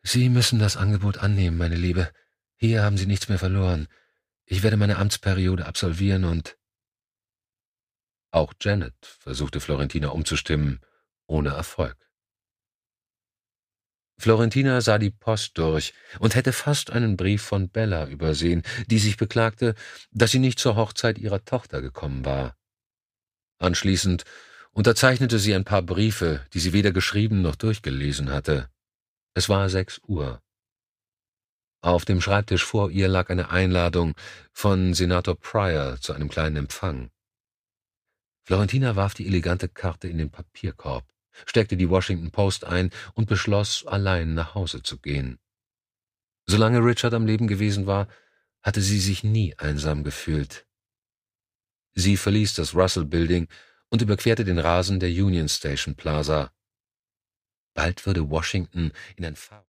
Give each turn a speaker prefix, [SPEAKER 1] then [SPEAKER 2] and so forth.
[SPEAKER 1] »Sie müssen das Angebot annehmen, meine Liebe. Hier haben Sie nichts mehr verloren. Ich werde meine Amtsperiode absolvieren und...« Auch Janet versuchte Florentina umzustimmen, ohne Erfolg. Florentina sah die Post durch und hätte fast einen Brief von Bella übersehen, die sich beklagte, dass sie nicht zur Hochzeit ihrer Tochter gekommen war. Anschließend unterzeichnete sie ein paar Briefe, die sie weder geschrieben noch durchgelesen hatte. Es war 6 Uhr. Auf dem Schreibtisch vor ihr lag eine Einladung von Senator Pryor zu einem kleinen Empfang. Florentina warf die elegante Karte in den Papierkorb, steckte die Washington Post ein und beschloss, allein nach Hause zu gehen. Solange Richard am Leben gewesen war, hatte sie sich nie einsam gefühlt. Sie verließ das Russell Building und überquerte den Rasen der Union Station Plaza. Bald würde Washington in ein